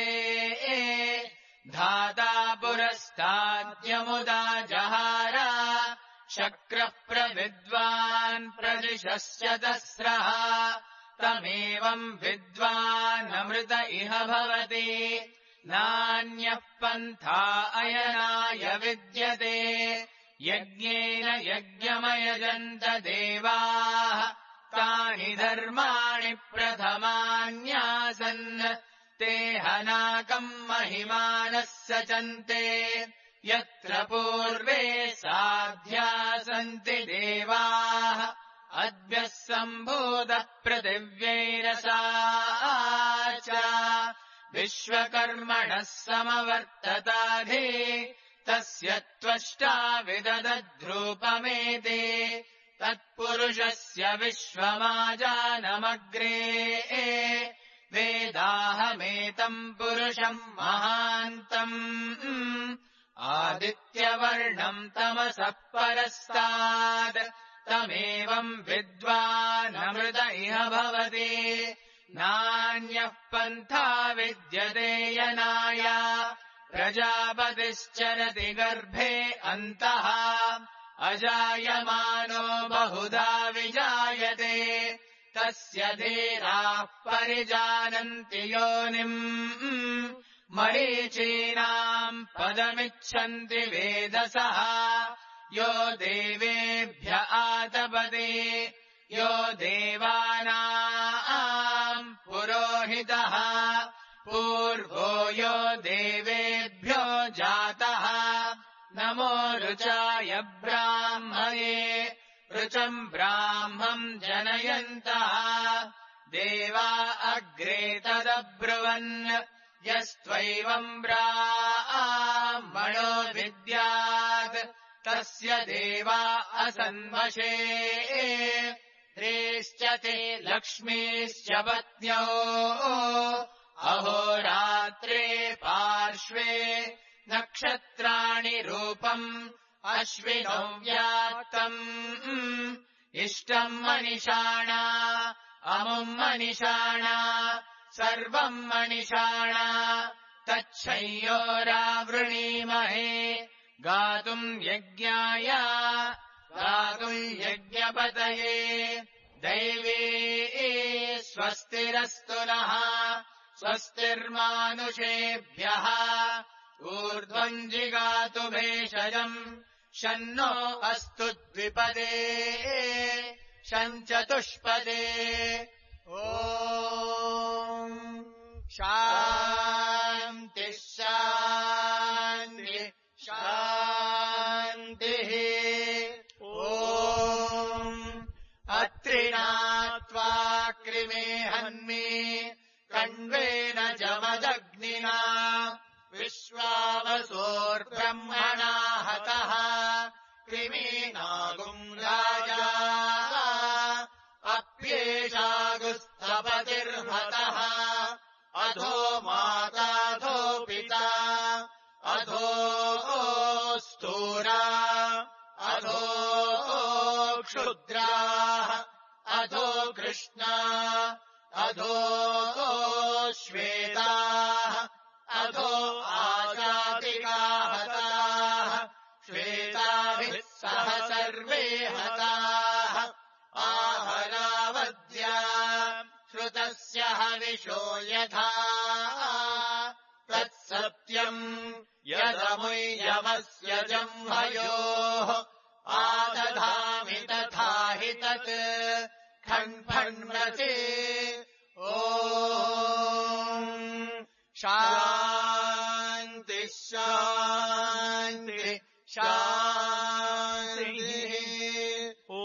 धाता पुरस्ताद्यमुदा जहार शक्रः प्रविद्वान् प्रदिशस्य दस्रः तमेवम् विद्वानमृत इह भवति नान्यः पन्था अयनाय विद्यते यज्ञेन यज्ञमयजन्त देवाः तानि धर्माणि प्रथमान्यासन् ते हनाकम् महिमानः सचन्ते यत्र पूर्वे साध्या सन्ति देवाः अद्भ्यः सम्भूतः पृथिव्यैरसा च विश्वकर्मणः समवर्तताधि तस्य त्वष्टा विदधद्रूपमेते तत्पुरुषस्य विश्वमाजानमग्रे वेदाहमेतम् पुरुषम् महान्तम् आदित्यवर्णम् तमसः परस्तात् तमेवम् विद्वानमृत इह भवति नान्यः पन्था विद्यते यनाय प्रजापतिश्चरति गर्भे अन्तः अजायमानो बहुधा विजायते तस्य धीराः परिजानन्ति योनिम् मरीचीनाम् पदमिच्छन्ति वेदसः यो देवेभ्य आतपते यो देवानाम् पुरोहितः पूर्वो यो देवेभ्यो जातः नमो ऋचाय ब्राह्मये ऋचम् ब्राह्मम् जनयन्तः देवा अग्रे तदब्रुवन् यस्त्वैवम् ब्राह्मणो विद्यात् तस्य देवा असन्वशे स्त्रीश्च ते लक्ष्मीश्च पत्न्यो अहोरात्रे पार्श्वे नक्षत्राणि रूपम् अश्विनौ व्याप्तम् इष्टम् मनिषाणा अमुम् मनिषाणा सर्वम् मनिषाणा तच्छय्योरावृणीमहे गातुम् यज्ञाय गातुम् यज्ञपतये दैवे स्वस्तिरस्तु नः स्वस्तिर्मानुषेभ्यः ऊर्ध्वम् जिगातु भेषजम् शन्नो अस्तु द्विपदे शञ्चतुष्पदे ॐ शान्तिः शान्तिः शान्तिः ॐ अत्रिणात्वा कृमे हन्मे कण्वेन जमदग्निना विश्वावसोर्ब्रह्मणा हतः कृमीनागुम् राजा अप्येषागुस्तपतिर्हतः अधो माताधो पिता अधो स्तूरा अधो क्षुद्राः अधो कृष्णा अधो श्वेताः अधो आशातिकाः हताः श्वेताभिः सह सर्वे हताः तस्य हविषो यथा तत्सत्यम् यदमुय्यमस्य जह्वयोः आदधामि तथा हि तत् खण्फण्मसि ॐ शान्ति शान्ति शान्तिः ॐ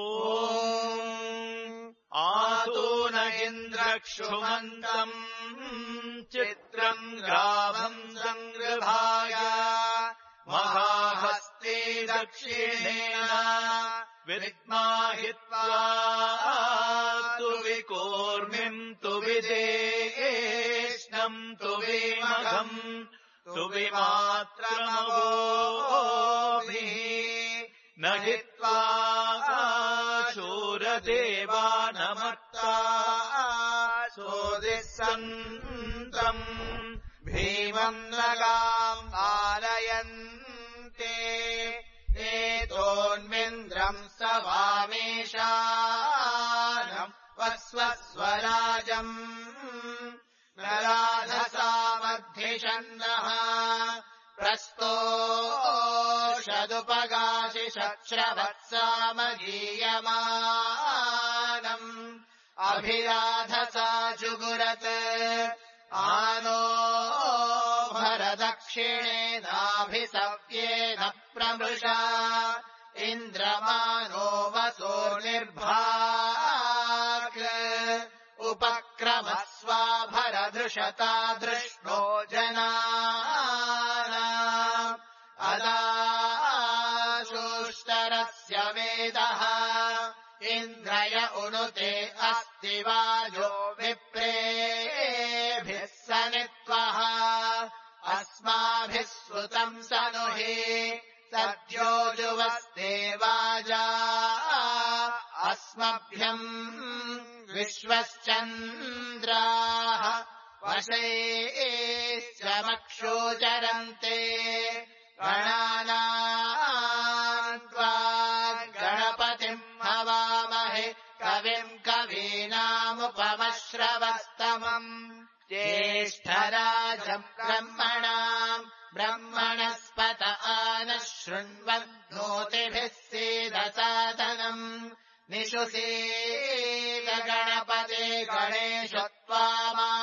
आतो न इन्द्रक्षुमन्तम् चित्रम् ग्राभम् सङ्गृभाय महाहस्ते दक्षिणेन विद्माहित्वा तु विकूर्मिम् तु विदेष्णम् तु विमघम् तु विमात्रमवोभिः न हित्वा शूरदेवानमत्ता सोदिस्सन्तम् भीमम् नगाम् पालयन्ते एतोन्मिन्द्रम् सवामेशानम् वस्वस्वराजम् नराधसामद्धिषन्नः प्रस्तोषदुपगासि शक्षवत्सामगीयमानम् अभिराधसा जुगुरत् आनो भरदक्षिणेनाभिसव्येन प्रमृषा इन्द्रमानो वसो निर्भाक् उपक्रमस्वा भरदृशता दृष्णो जनानाम् अदाशोष्टरस्य वेदः इन्द्रय उनुते अस्ति वाजो विप्रेभिः सनित्वः अस्माभिः श्रुतम् सनुहि सद्योजुवस्ते वाजा अस्मभ्यम् विश्वश्चन्द्राः वशैश्च मक्षोचरन्ते गणानाम् त्वा गणपतिम् हवामहे कविम् कवीनामुपमश्रवस्तमम् ज्येष्ठराजम् ब्रह्मणाम् ब्रह्मणस्पत आनः शृण्वन्नोतिभिः सीदसादनम् निषुसीद गणपते गणेश त्वामा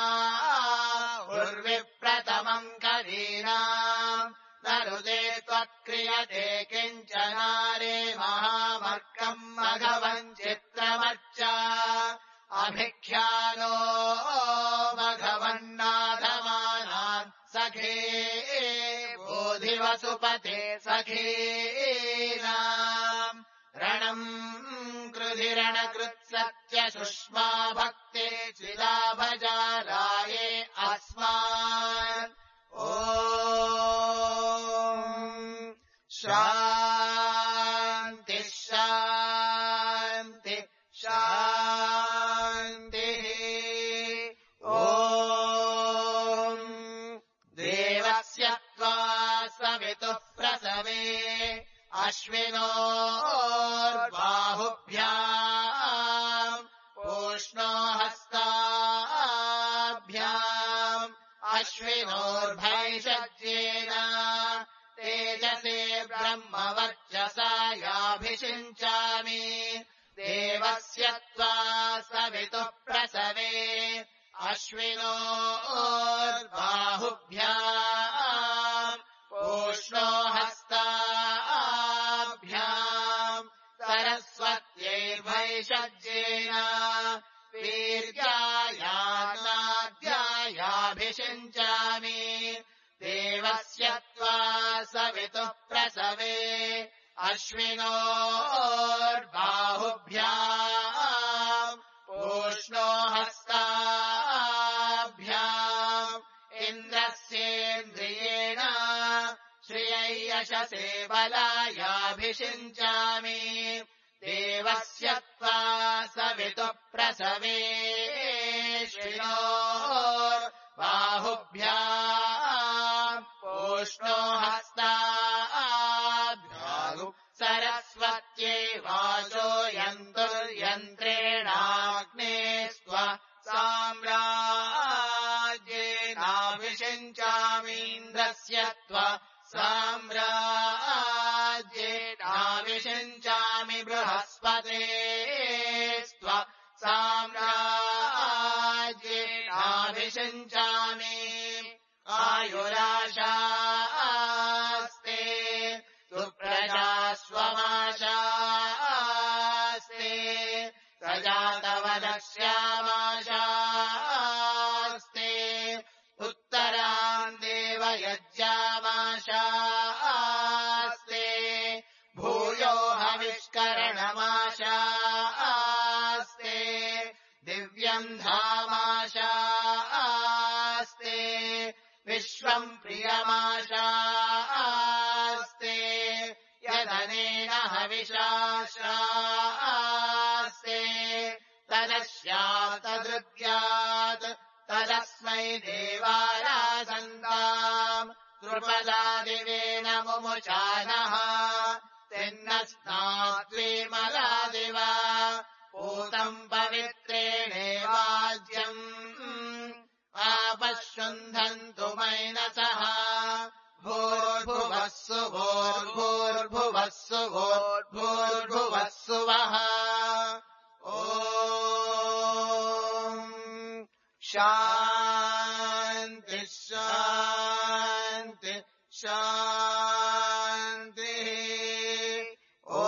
उर्विप्रथमम् कवीनाम् नरुते त्वक्रियते किञ्चनारे महामर्कम् मघवम् चित्रमच्च अभिख्यानो मघवन्नाथमानान् सखे बोधिवसुपते सखीनाम् रणम् कृधिरणकृत्सत्य सुष्मा भक्ते चिदाभजाराये अस्मान् ॐ शान्ति शान्ति शान्तिः ॐ देवस्य त्वा सवितुः प्रसवे अश्विनोर्बाहुभ्याम् पूष्णो हस्ताभ्याम् अश्विनोर्भैषज्येन तेजसे ब्रह्मवर्चसा याभिषिञ्चामि देवस्य त्वा सवितुः प्रसवे अश्विनोर्बाहुभ्याम् पूष्णो हस्ताभ्याम् सरस्वत्यैर्भैषज्येन वीर्यायानाद्यायाभिषिञ्चामि देवस्य त्वा सवितुः प्रसवे अश्विनोर्बाहुभ्याम् पूष्णो हस्ताभ्याम् इन्द्रस्येन्द्रियेण श्रियैयशसे बलायाभिषिञ्चामि देवस्य त्वा सवितुः प्रसवे श्रियोर्बाहुभ्याम् पूष्णो हस्ताभ्याम् सरस्वत्यै वाचो यन्तुर्यन्त्रेणाग्ने स्व साम्रा बृहस्पते स्त्व साम्राज्येनाभिषिञ्चामि आयुराशास्ते सुप्रजास्वमाशास्ते प्रजातवदस्यामाशास्ते उत्तरान् देवयज्ञामाशास्ते भूयो हविष्करणमाशास्ते दिव्यम् धामाशास्ते विश्वम् प्रियमाशास्ते यदनेन हविषाशास्ते तदस्यात्तदृद्यात् तदस्मै देवारासन्ताम् द्रुपदादिवेन मुमुचानः तेन्नस्नाद्विमलादिव पूतम् पवित्रेणेवाज्यम् आपश्युन्धन्तु मैनसः भूर्भुवस्सु भूर्भुवस्सु भूर्भुवस्सु वः ॐ शान्ति शान्ति शान्तिः ॐ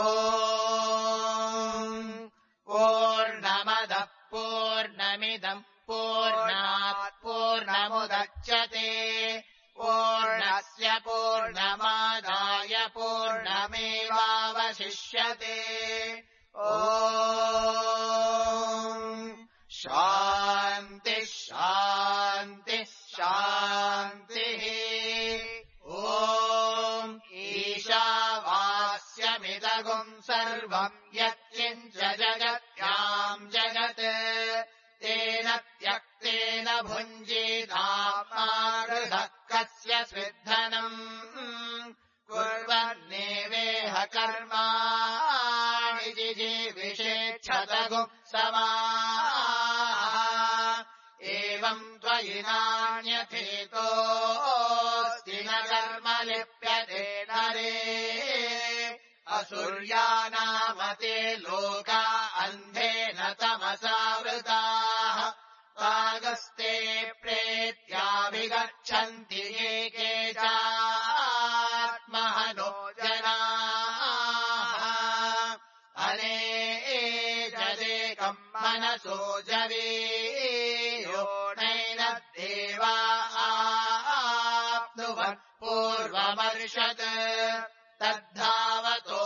पूर्णमदः पूर्णमिदम् पूर्णात् पूर्णमुदच्यते पूर्णस्य पूर्णमादाय पूर्णमेवावशिष्यते ॐ शान्ति शान्ति शान्तिः ॐ ईशावास्यमिदगुम् सर्वम् यत्किञ्च जगत्याम् जगत् तेन त्यक्तेन भुञ्जीतामागृहः कस्य स्विद्धनम् कुर्वन्नेवेह कर्माणि जिजीविषेच्छतगुम् समाः एवम् त्वयि नान्यथेतोऽस्ति न कर्म लिप्यते नरे असुर्यानामते लोका अन्धेन तमसावृताः तागस्ते प्रेत्याभिगच्छन्ति ये केचात्महनो जनाः अनेजदेकम् मनसो जवीयो नैन देवा आप्नुवन् पूर्वमर्षत् तद्धावतो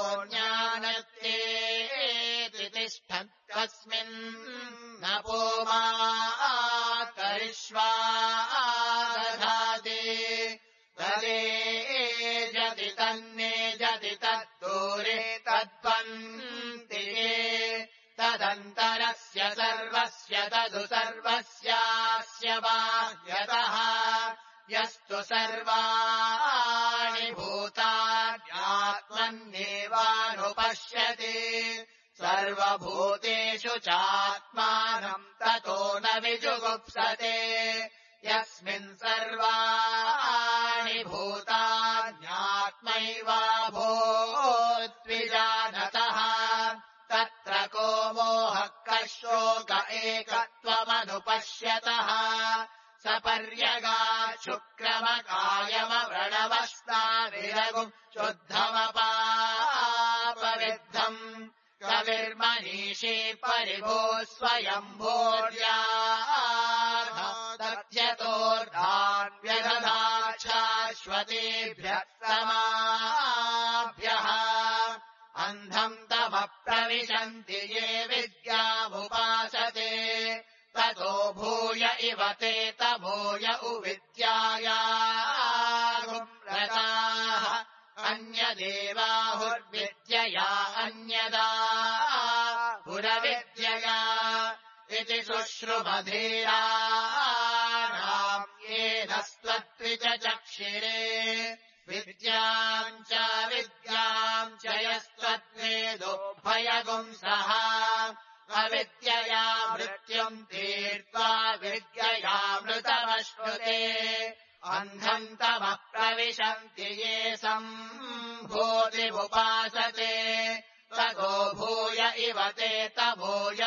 ज्ञानत्येति तिष्ठन् तस्मिन् न पोमा करिष्वा दधाति तदेजति तन्नेजति तद्दूरे तद्वन्ति तदन्तरस्य सर्वस्य तदु सर्वस्यास्य बाह्यतः यस्तु सर्वाणि भूतान्यात्मन्येवानुपश्यति सर्वभूतेषु चात्मानम् ततो न विजुगुप्सते यस्मिन् सर्वाणि भूतान्यात्मैवाभूद्विजानतः तत्र को मोहः कः शोक एकत्वमनुपश्यतः सपर्यगाच्छुक्रमकायमव्रणवस्ताविरगुम् शुद्धमपापविद्धम् कविर्मनीषी परिभो स्वयम्भोर्याथत्यतोर्धान्व्यदधाच्छाश्वतेभ्यः समाभ्यः अन्धम् तमप्रविशन्ति ये विद्यामुपासते ततो भूय इव ते तमोय उविद्यायाः अन्यदेवाहुर्विद्यया अन्यदा पुरविद्यया इति शुश्रुमधीराणाम् येन स्त्वद्विचक्षिरे विद्याम् च यस्त्वद्वेदो भयगुंसः अविद्यया मृत्युम् तीर्त्वा विद्ययामृतमश्नुते अन्धम् तमप्रविशन्ति ये सम्भूतिमुपासते तगो भूय इव ते तभूय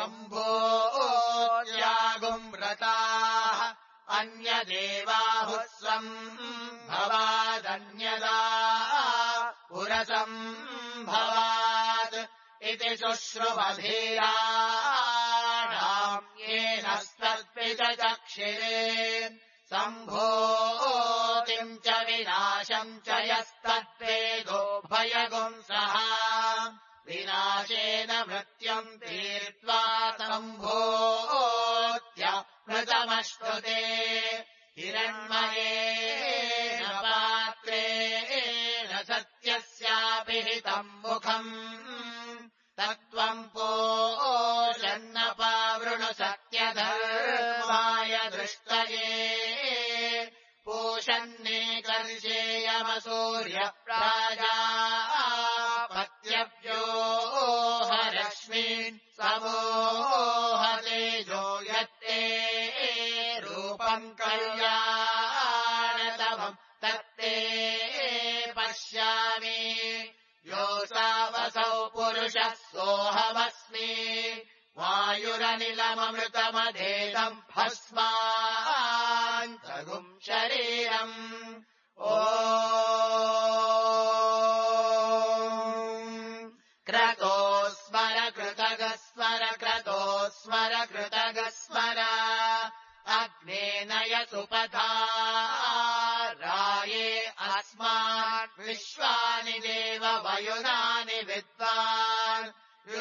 उशम्भोऽयागुम् व्रताः अन्यदेवाहुः सम्भवादन्यदा पुरसम्भवात् इति शुश्रुवधीराणाम् येन स्तत्पिचक्षिरे सम्भूतिम् च विनाशम् च यस्तद्वेदो भयगुंसः विनाशेन मृत्युम् तीर्त्वा सम्भूत्य मृतमश्नुते हिरण्मयेन पात्रेण सत्यस्यापि हितम् मुखम् तत्त्वम् पोषन्नपावृणु सत्यधर्माय दृष्टये पूषन्नेकर्षेयमसूर्यप्राजापत्यव्यो हरश्मीन् समोहतेजो यत्ते रूपम् कल्याणतमम् तत्ते पश्यामि योऽसावसौ पुरुषः सोऽहमस्मि वायुरनिलममृतमधेदम् भस्मान्तगुम् शरीरम् ॐ क्रतो स्मर कृतगस्मर क्रतो स्मर कृतगस्मर अग्नेन यसुपथा राये अस्मान् विश्वानि देव वयुनानि विद्वान्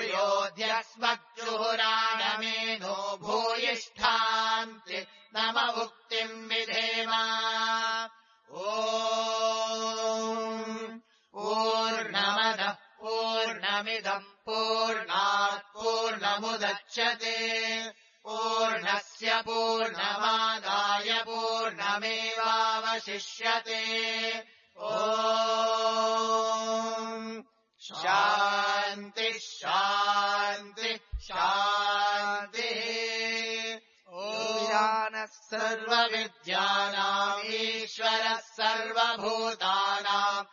युयोध्यस्मज्जुहुराणमेनो भूयिष्ठान्ति नममुक्तिम् विधेम ॐ पूर्णमदः पूर्णमिदम् पूर्णात् पूर्णमुदच्यते पूर्णस्य पूर्णमादाय पूर्णमेवावशिष्यते ॐ शान्तिः शान्तिः शान्तिः ईशानः सर्वविद्यानाम् ईश्वरः सर्वभूतानाम्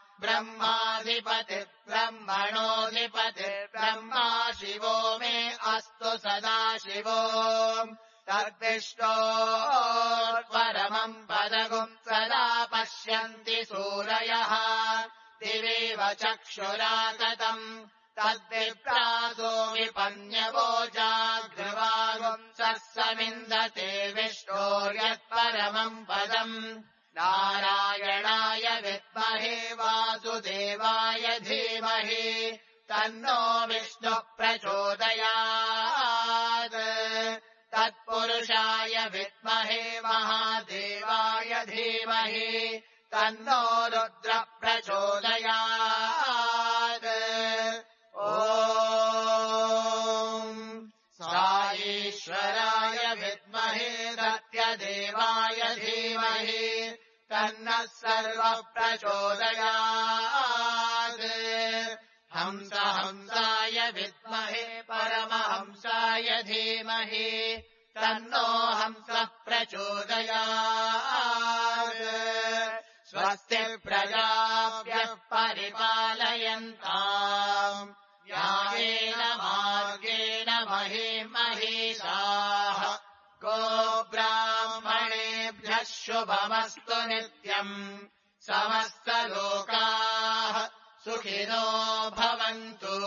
ब्रह्माधिपतिर्ब्रह्मणोऽधिपतिर्ब्रह्मा शिवो मे अस्तु सदा शिवो तद्विष्णोर्परमम् पदगुम् सदा पश्यन्ति सूरयः दिवेव चक्षुराततम् तद्विप्रासो विपन्यवो जाग्रवागुम् समिन्दते विष्णोर्यत्परमम् पदम् नारायणाय विद्महे वासुदेवाय धीमहि तन्नो विष्णुः प्रचोदयात् तत्पुरुषाय विद्महे महादेवाय धीमहि तन्नो रुद्रः प्रचोदयात् ॐ साईश्वराय विद्महे सत्यदेवाय धीमहि तन्नः सर्वः प्रचोदयात् हंसाय विद्महे परमहंसाय धीमहि तन्नो हंसः प्रचोदयात् स्वस्ति प्रजाभ्यः परिपालयन्ताम् न्यायेन मार्गेण महिषाः गोब्राह्मणेभ्यः शुभमस्तु नित्यम् समस्तलोकाः सुखिनो भवन्तु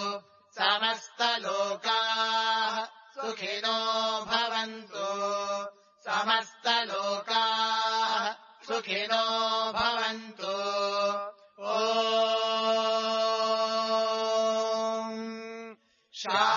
समस्तलोकाः सुखिनो भवन्तु समस्तलोकाः सुखिनो भवन्तु ॐ